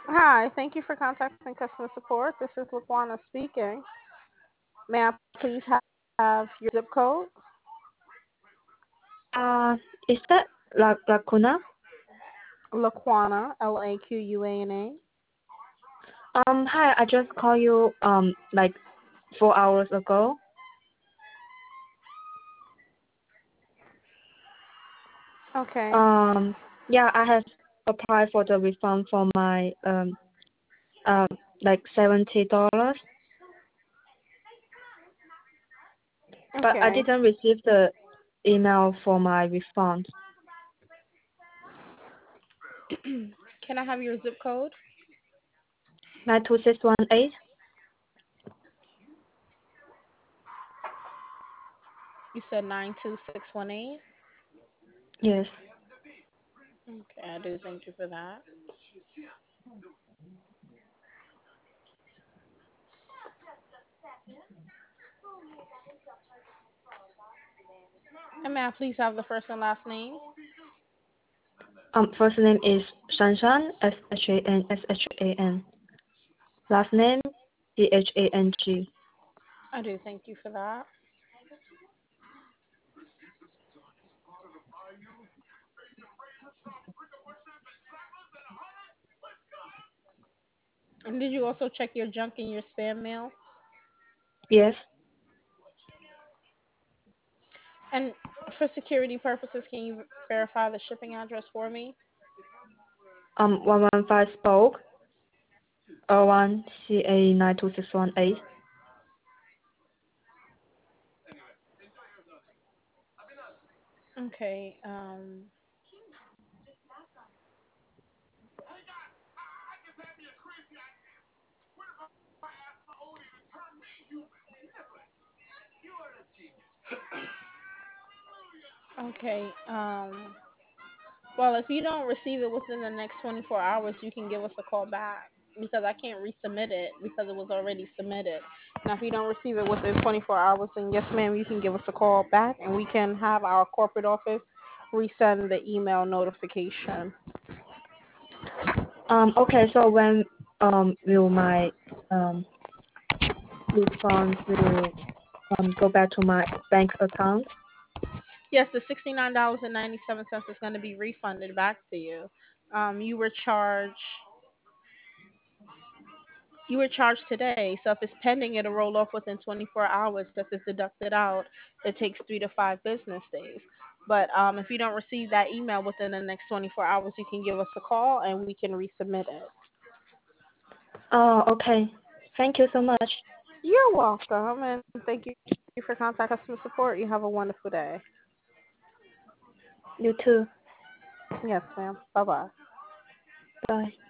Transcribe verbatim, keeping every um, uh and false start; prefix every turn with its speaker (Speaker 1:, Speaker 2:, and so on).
Speaker 1: Hi, thank you for contacting customer support. This is Laquana speaking. May I please have your zip code?
Speaker 2: Uh, is that La Lacuna?
Speaker 1: Laquana, L A Q U A N A.
Speaker 2: Um, hi, I just called you um like four hours ago.
Speaker 1: Okay.
Speaker 2: Um, yeah, I have applied for the refund for my um uh like seventy dollars, but I
Speaker 1: Okay.
Speaker 2: didn't receive the email for my refund.
Speaker 1: Can I have your zip code?
Speaker 2: Nine two six one eight.
Speaker 1: You said nine two six one eight.
Speaker 2: Yes.
Speaker 1: Okay, I do thank you for that. And may I please have the first and last name?
Speaker 2: Um, first name is Shanshan, S H A N S H A N. Last name C H A N G.
Speaker 1: I do thank you for that. And did you also check your junk and your spam mail?
Speaker 2: Yes.
Speaker 1: And for security purposes, can you verify the shipping address for me?
Speaker 2: Um, one one five spoke. O one C A nine two six one eight.
Speaker 1: Okay. Um, okay. Um, well, if you don't receive it within the next twenty-four hours, you can give us a call back because I can't resubmit it because it was already submitted. Now, if you don't receive it within twenty-four hours, then yes, ma'am, you can give us a call back and we can have our corporate office resend the email notification.
Speaker 2: Um, okay, so when um will my um refund will um go back to my bank account?
Speaker 1: Yes, the sixty-nine dollars and ninety-seven cents is going to be refunded back to you. Um, you were charged you were charged today, so if it's pending, it'll roll off within twenty-four hours. If it's deducted out, it takes three to five business days. But um, if you don't receive that email within the next twenty-four hours, you can give us a call and we can resubmit it.
Speaker 2: Oh, okay. Thank you so much.
Speaker 1: You're welcome, and thank you for contacting customer support. You have a wonderful day.
Speaker 2: You too.
Speaker 1: Yes, ma'am. Bye bye.
Speaker 2: Bye.